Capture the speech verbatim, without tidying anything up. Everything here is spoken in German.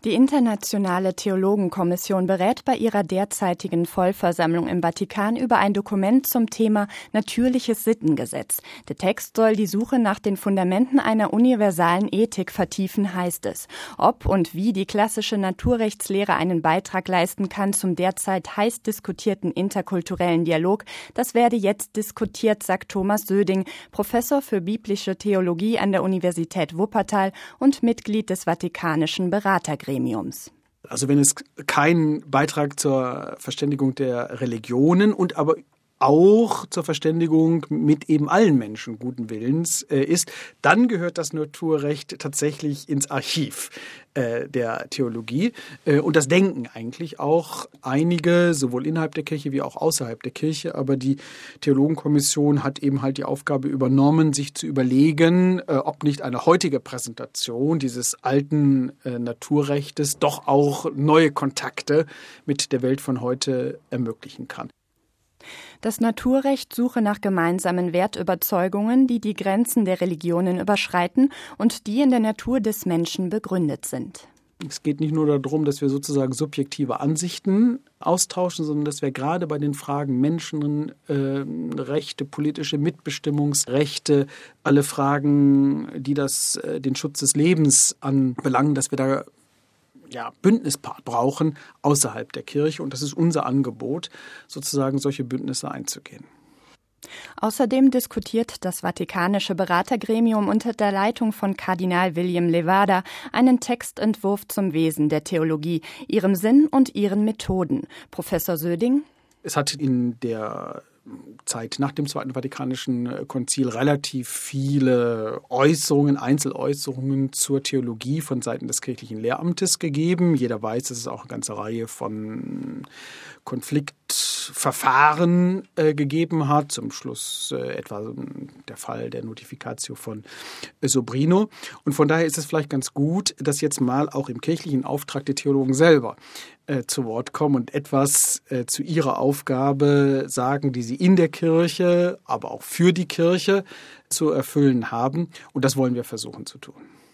Die Internationale Theologenkommission berät bei ihrer derzeitigen Vollversammlung im Vatikan über ein Dokument zum Thema natürliches Sittengesetz. Der Text soll die Suche nach den Fundamenten einer universalen Ethik vertiefen, heißt es. Ob und wie die klassische Naturrechtslehre einen Beitrag leisten kann zum derzeit heiß diskutierten interkulturellen Dialog, das werde jetzt diskutiert, sagt Thomas Söding, Professor für biblische Theologie an der Universität Wuppertal und Mitglied des Vatikanischen Beratergremiums. Also wenn es kein Beitrag zur Verständigung der Religionen und aber auch zur Verständigung mit eben allen Menschen guten Willens äh, ist, dann gehört das Naturrecht tatsächlich ins Archiv äh, der Theologie. Äh, und das denken eigentlich auch einige, sowohl innerhalb der Kirche wie auch außerhalb der Kirche. Aber die Theologenkommission hat eben halt die Aufgabe übernommen, sich zu überlegen, äh, ob nicht eine heutige Präsentation dieses alten äh, Naturrechtes doch auch neue Kontakte mit der Welt von heute ermöglichen kann. Das Naturrecht suche nach gemeinsamen Wertüberzeugungen, die die Grenzen der Religionen überschreiten und die in der Natur des Menschen begründet sind. Es geht nicht nur darum, dass wir sozusagen subjektive Ansichten austauschen, sondern dass wir gerade bei den Fragen Menschenrechte, äh, politische Mitbestimmungsrechte, alle Fragen, die das, äh, den Schutz des Lebens anbelangen, dass wir da ja, Bündnispart brauchen außerhalb der Kirche. Und das ist unser Angebot, sozusagen solche Bündnisse einzugehen. Außerdem diskutiert das Vatikanische Beratergremium unter der Leitung von Kardinal William Levada einen Textentwurf zum Wesen der Theologie, ihrem Sinn und ihren Methoden. Professor Söding? Es hat in der Zeit nach dem Zweiten Vatikanischen Konzil relativ viele Äußerungen, Einzeläußerungen zur Theologie von Seiten des kirchlichen Lehramtes gegeben. Jeder weiß, dass es auch eine ganze Reihe von Konfliktverfahren äh, gegeben hat. Zum Schluss äh, etwa der Fall der Notificatio von äh, Sobrino. Und von daher ist es vielleicht ganz gut, dass jetzt mal auch im kirchlichen Auftrag die Theologen selber äh, zu Wort kommen und etwas äh, zu ihrer Aufgabe sagen, die sie in der Kirche, aber auch für die Kirche zu erfüllen haben. Und das wollen wir versuchen zu tun.